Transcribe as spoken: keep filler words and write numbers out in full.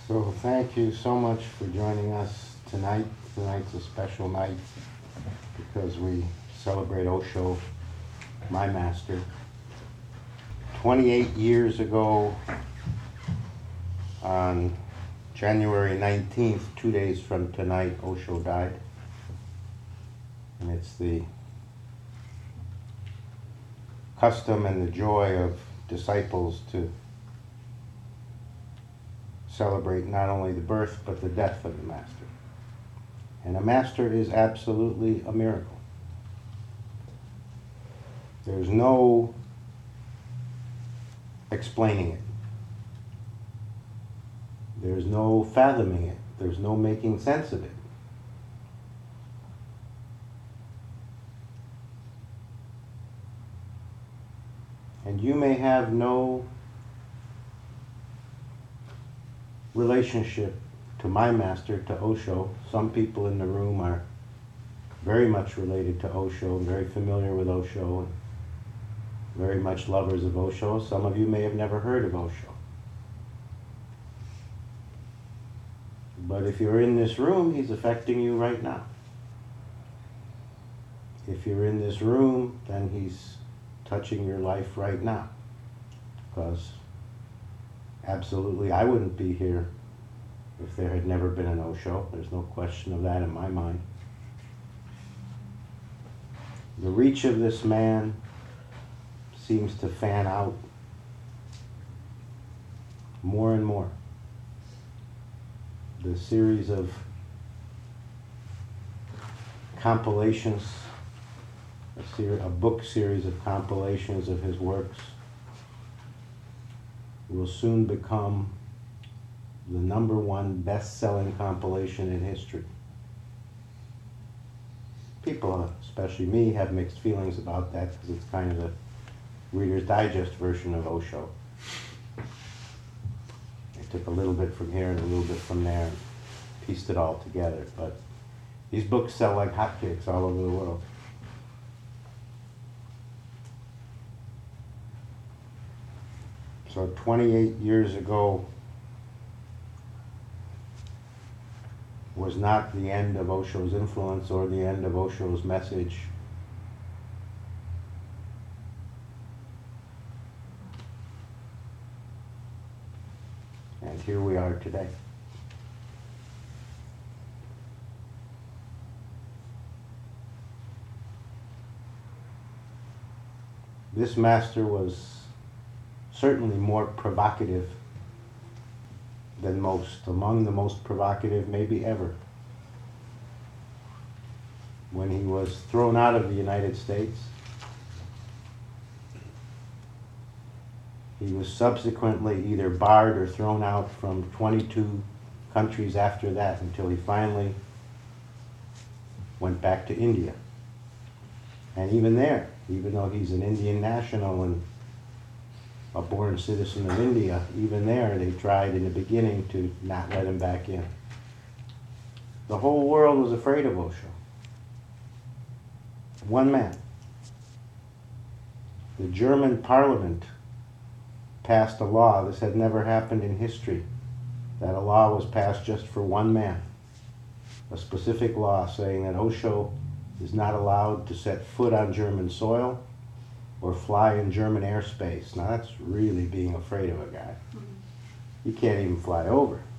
So thank you so much for joining us tonight. Tonight's a special night because we celebrate Osho, my master. twenty-eight years ago, on January nineteenth, two days from tonight, Osho died. And it's the custom and the joy of disciples to celebrate not only the birth but the death of the master. And a master is absolutely a miracle. There's no explaining it. There's no fathoming it. There's no making sense of it. And you may have no relationship to my master, to Osho. Some people in the room are very much related to Osho, very familiar with Osho, and very much lovers of Osho. Some of you may have never heard of Osho. But if you're in this room, he's affecting you right now. If you're in this room, then he's touching your life right now. Because absolutely, I wouldn't be here if there had never been an Osho. There's no question of that in my mind. The reach of this man seems to fan out more and more. The series of compilations, a, ser- a book series of compilations of his works, will soon become the number one best-selling compilation in history. People, especially me, have mixed feelings about that because it's kind of the Reader's Digest version of Osho. I took a little bit from here and a little bit from there and pieced it all together. But these books sell like hotcakes all over the world. So twenty-eight years ago was not the end of Osho's influence or the end of Osho's message. And here we are today. This master was certainly more provocative than most, among the most provocative maybe ever. When he was thrown out of the United States, he was subsequently either barred or thrown out from twenty-two countries after that until he finally went back to India. And even there, even though he's an Indian national and a born citizen of India, even there they tried in the beginning to not let him back in. The whole world was afraid of Osho. One man. The German parliament passed a law. This had never happened in history. That a law was passed just for one man. A specific law saying that Osho is not allowed to set foot on German soil or fly in German airspace. Now that's really being afraid of a guy. Mm-hmm. You can't even fly over.